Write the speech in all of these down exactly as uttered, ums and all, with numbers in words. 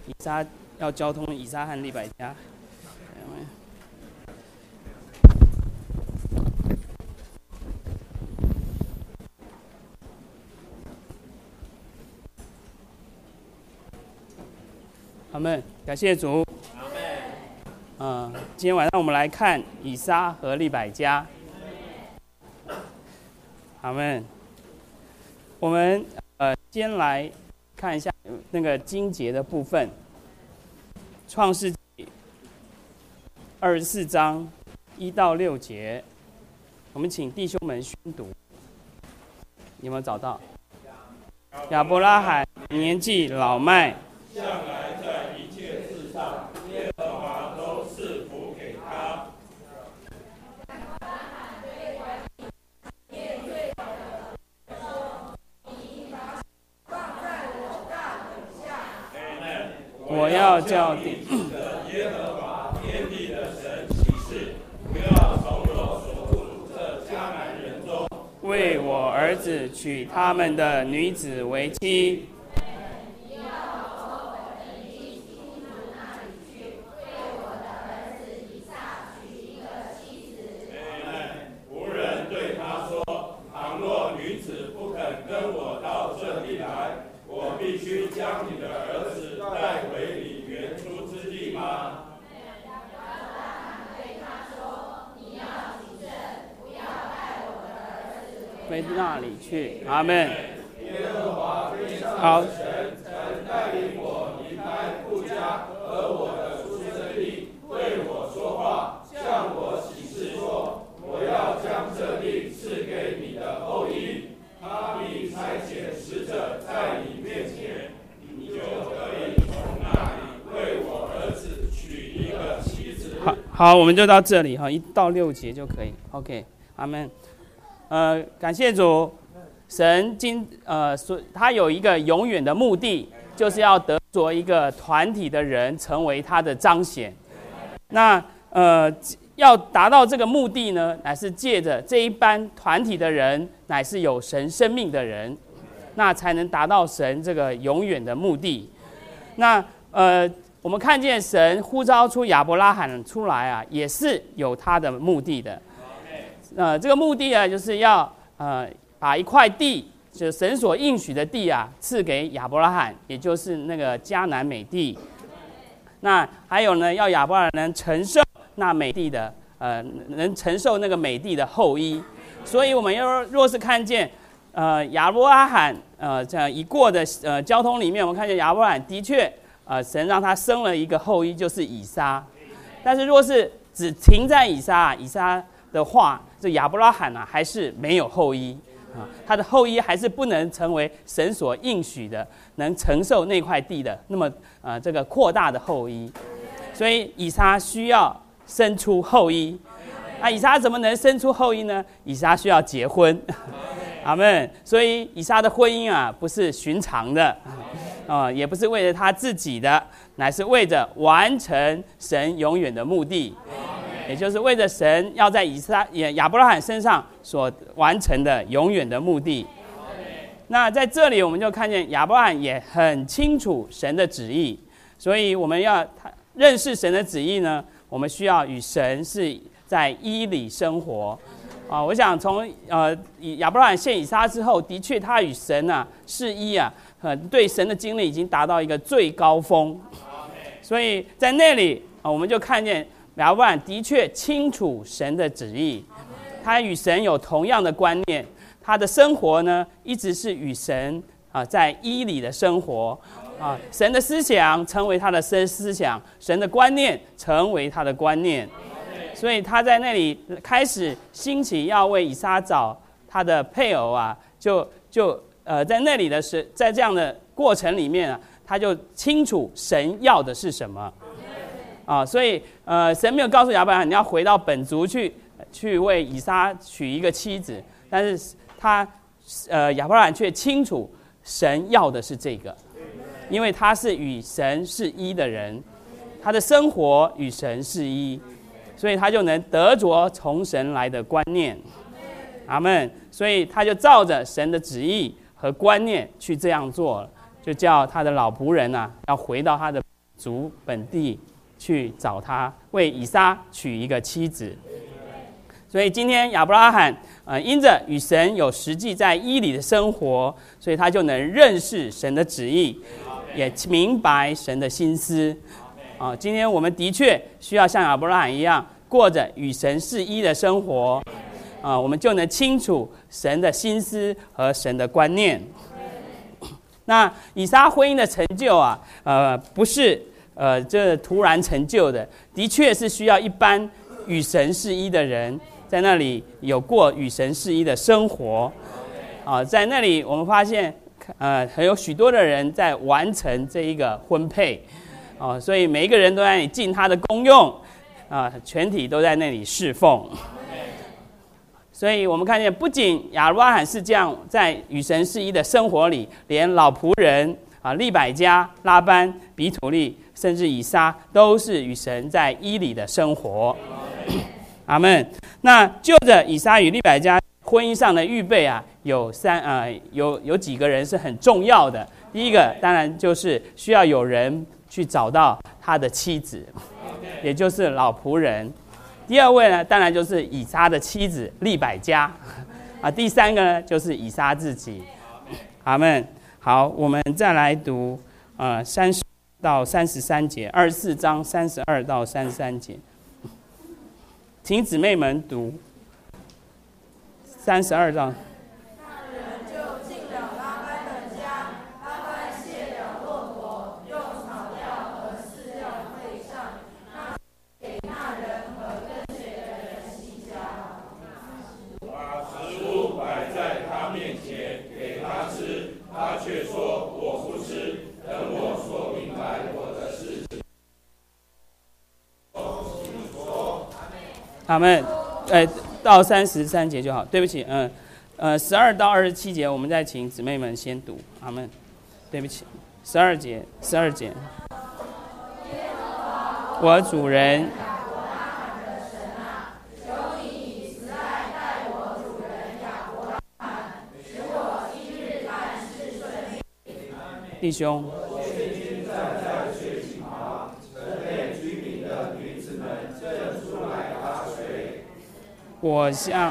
以撒要交通以撒和利百加。阿们，感谢主。阿们。嗯，今天晚上我们来看以撒和利百加。阿们。我们呃先来看一下那个经节的部分，创世纪二十四章一到六节，我们请弟兄们宣读。有没有找到？亚伯拉罕年纪老迈， 向来在一切事上，耶和华都赐福给他。 我要叫地耶和华天地的神起誓，不要从我所住这迦南人中为我儿子娶他们的女子为妻。 无人对他说：倘若女子不肯跟我到这里来，我必须将你的儿子带回你原出之地吗？ 回那里去。阿们。 耶和华天上好的神曾带领我离开父家和我的出生地，对我说话，向我起誓说：我要将这地赐给你的后裔。他必差遣使者在你面前，你就可以从那里为我儿子娶一个妻子。 好，好，我们就到这里哈，一到六节就可以。OK， 阿们。呃，感谢主，神今呃说他有一个永远的目的，就是要得着一个团体的人成为他的彰显。那呃要达到这个目的呢，乃是借着这一班团体的人，乃是有神生命的人，那才能达到神这个永远的目的。那呃我们看见神呼召出亚伯拉罕出来啊，也是有他的目的的。呃，这个目的啊，就是要呃把一块地，就是神所应许的地啊，赐给亚伯拉罕，也就是那个迦南美地。那还有呢，要亚伯拉罕能承受那美地的，呃，能承受那个美地的后裔。所以，我们要若是看见呃亚伯拉罕呃这样一过的呃交通里面，我们看见亚伯拉罕的确呃神让他生了一个后裔，就是以撒。但是，若是只停在以撒，以撒的话，这亚伯拉罕啊，还是没有后裔啊，他的后裔还是不能成为神所应许的，能承受那块地的那么呃这个扩大的后裔，所以以撒需要生出后裔。那以撒怎么能生出后裔呢？以撒需要结婚，阿们。所以以撒的婚姻啊，不是寻常的啊、呃，也不是为了他自己的，乃是为着完成神永远的目的。也就是为着神要在以撒亚伯拉罕身上所完成的永远的目的。那在这里我们就看见亚伯拉罕也很清楚神的旨意，所以我们要认识神的旨意呢，我们需要与神是在一里生活啊。我想从呃亚伯拉罕献以撒之后，的确他与神啊是一啊，呃对神的经历已经达到一个最高峰。所以在那里啊，我们就看见亚伯拉罕的确清楚神的旨意，他与神有同样的观念，他的生活呢一直是与神啊在一里的生活啊，神的思想成为他的思思想，神的观念成为他的观念，所以他在那里开始兴起要为以撒找他的配偶啊，就就呃在那里的是在这样的过程里面啊，他就清楚神要的是什么。啊，所以呃，神没有告诉亚伯拉罕你要回到本族去，去为以撒娶一个妻子，但是他呃亚伯拉罕却清楚神要的是这个，因为他是与神是一的人，他的生活与神是一，所以他就能得着从神来的观念。阿们。所以他就照着神的旨意和观念去这样做了，就叫他的老仆人啊，要回到他的族本地去找他，为以撒娶一个妻子。所以今天亚伯拉罕，呃，因着与神有实际在伊里的生活，所以他就能认识神的旨意，也明白神的心思。啊，今天我们的确需要像亚伯拉罕一样，过着与神是一的生活，啊，我们就能清楚神的心思和神的观念。那以撒婚姻的成就啊，呃，不是呃这突然成就的，的确是需要一般与神是一的人在那里有过与神是一的生活。啊，在那里我们发现，呃，还有许多的人在完成这一个婚配。啊，所以每一个人都在那里尽他的功用，啊，全体都在那里侍奉。所以我们看见，不仅亚伯拉罕是这样在与神是一的生活里，连老仆人啊利百加、拉班、比土利，甚至以撒，都是与神在一里的生活。阿们。那就着以撒与利百加婚姻上的预备啊，有三啊、呃、有有几个人是很重要的。第一个当然就是需要有人去找到他的妻子，也就是老仆人。第二位呢，当然就是以撒的妻子利百加，啊，第三个呢就是以撒自己。阿们。好，我们再来读呃三十到三十三节，二十四章三十二到三十三节，请姊妹们读三十二章。阿们。呃，到三十三节就好。对不起，嗯，呃，十二到二十七节，我们再请姊妹们先读。阿们。对不起，十二节，十二节。我主人。弟兄。我向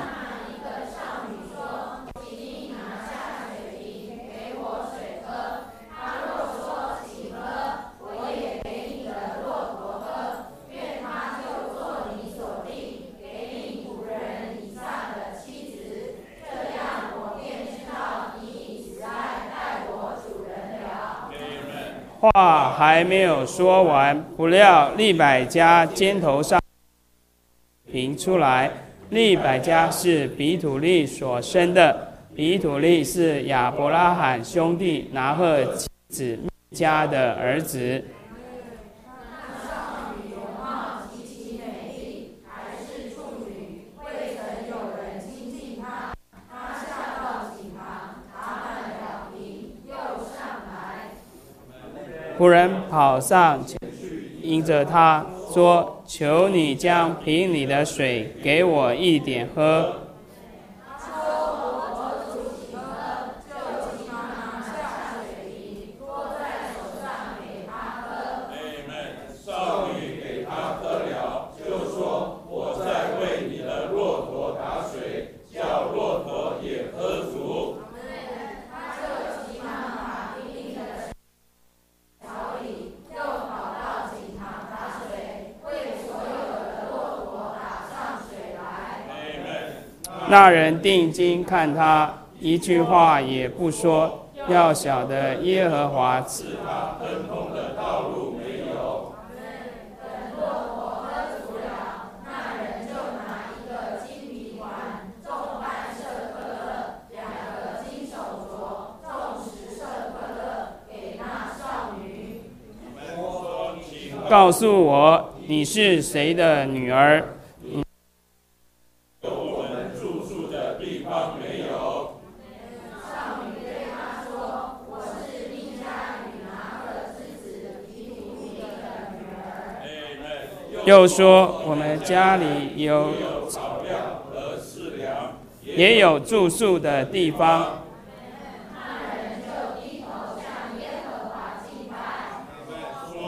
话还没有说完，不料利百加肩头上瓶出来。利百加是比土利所生的，比土利是亚伯拉罕兄弟拿鹤妻子密迦的儿子。仆人跑上前，迎着他说：“求你将瓶里的水给我一点喝。”那人定睛看他，一句话也不说，要晓得耶和华赐他亨通的道路没有。等骆驼喝足了，那人就拿一个金皮环，重半舍客勒，两个金手镯，重十舍客勒，给那少女。告诉我，你是谁的女儿？又说，我们家里有草料和饲粮，也有住宿的地方。那人就低头向耶和华敬拜，说：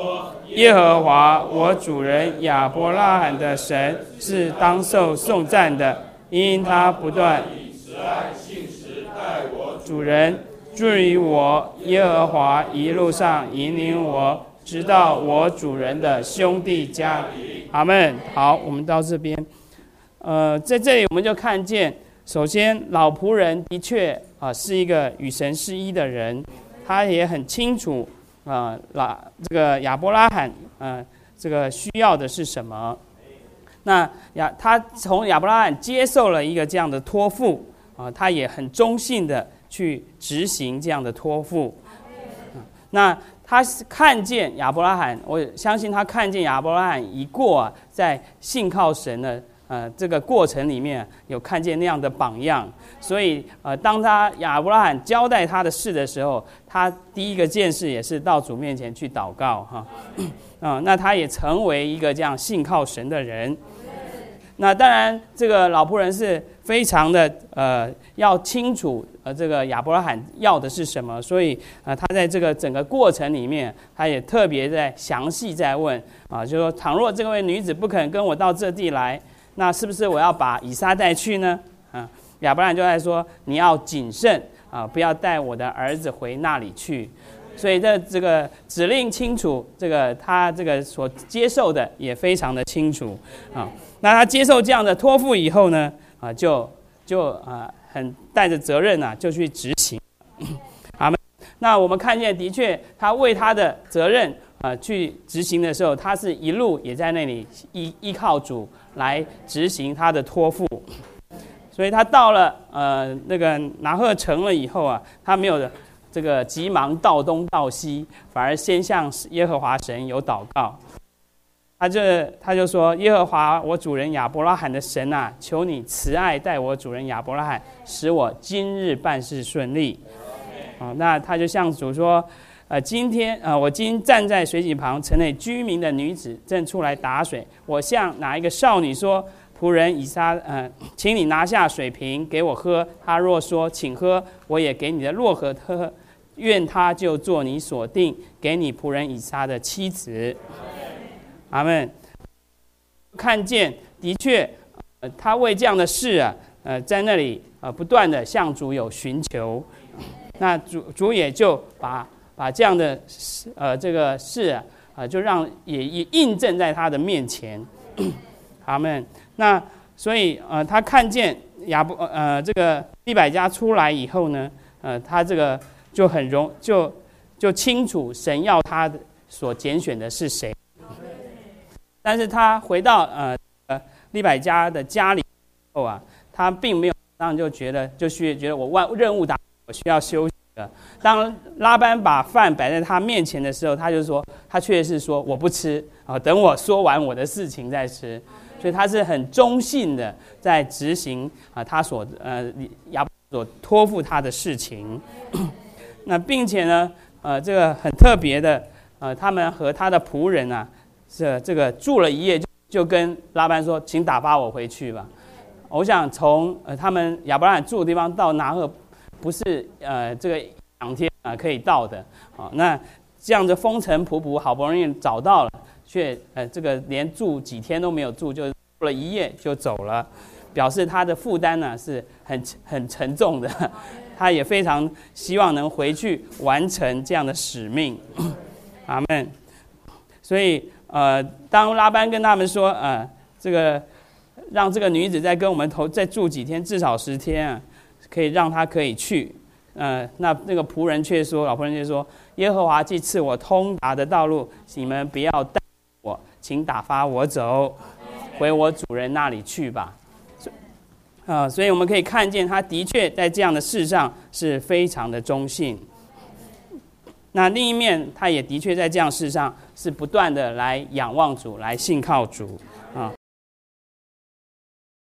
耶和华我主人亚伯拉罕的神是当受颂赞的，因他不断以慈爱信实待我主人。至于我，耶和华一路上引领我，直到我主人的兄弟家里。阿们。好，我们到这边。呃，在这里我们就看见，首先老仆人的确啊、呃、是一个与神是一的人，他也很清楚啊，拉、呃、这个亚伯拉罕呃这个需要的是什么。那亚他从亚伯拉罕接受了一个这样的托付啊、呃，他也很忠信的去执行这样的托付。那他看见亚伯拉罕，我相信他看见亚伯拉罕一过、啊、在信靠神的呃这个过程里面，有看见那样的榜样，所以呃当他亚伯拉罕交代他的事的时候，他第一个件事也是到主面前去祷告哈，啊、呃，那他也成为一个这样信靠神的人。那当然，这个老仆人是非常的呃，要清楚呃，这个亚伯拉罕要的是什么，所以呃，他在这个整个过程里面，他也特别在详细在问啊，就说倘若这位女子不肯跟我到这地来，那是不是我要把以撒带去呢？啊，亚伯拉罕就在说你要谨慎啊，不要带我的儿子回那里去。所以这这个指令清楚，这个他这个所接受的也非常的清楚啊。那他接受这样的托付以后呢，啊，就就啊很带着责任啊，就去执行。阿们。那我们看见，的确，他为他的责任啊去执行的时候，他是一路也在那里依依靠主来执行他的托付。所以他到了呃那个拿鹤城了以后啊，他没有这个急忙到东到西，反而先向耶和华神有祷告。他就他就说：“耶和华我主人亚伯拉罕的神啊，求你慈爱待我主人亚伯拉罕，使我今日办事顺利。”哦，那他就向主说：“呃，今天呃，我今站在水井旁，城内居民的女子正出来打水。我向哪一个少女说：仆人以撒，呃，请你拿下水瓶给我喝。他若说请喝，我也给你的洛河喝。愿他就做你所定给你仆人以撒的妻子。”阿们。看见的确，呃，他为这样的事啊，呃，在那里呃不断的向主有寻求，那主主也就把把这样的呃这个事啊，呃，就让也也印证在他的面前。阿们。那所以呃，他看见亚伯呃这个利百加出来以后呢，呃，他这个就很容就就清楚神要他的所拣选的是谁。但是他回到呃利百加的家里后啊，他并没有当然就觉得就是觉得我万任务达我需要休息了。当拉班把饭摆在他面前的时候，他就说他却是说我不吃啊，等我说完我的事情再吃。所以他是很忠信的在执行啊他所呃亚伯所托付他的事情。那并且呢呃这个很特别的呃他们和他的仆人啊。这这个住了一夜就，就跟拉班说：“请打发我回去吧。”我想从呃他们亚伯拉罕住的地方到拿鹤，不是呃这个两天啊、呃、可以到的。好、哦，那这样子风尘仆仆，好不容易找到了，却呃这个连住几天都没有住，就住了一夜就走了，表示他的负担呢是很很沉重的。他也非常希望能回去完成这样的使命。阿们。所以。呃，当拉班跟他们说，呃，这个让这个女子再跟我们头再住几天，至少十天啊，可以让她可以去。呃，那那个仆人却说，老仆人却说，耶和华既赐我通达的道路，你们不要带我，请打发我走，回我主人那里去吧。啊、呃，所以我们可以看见，他的确在这样的事上是非常的忠信。那另一面，他也的确在这样事上是不断的来仰望主，来信靠主啊。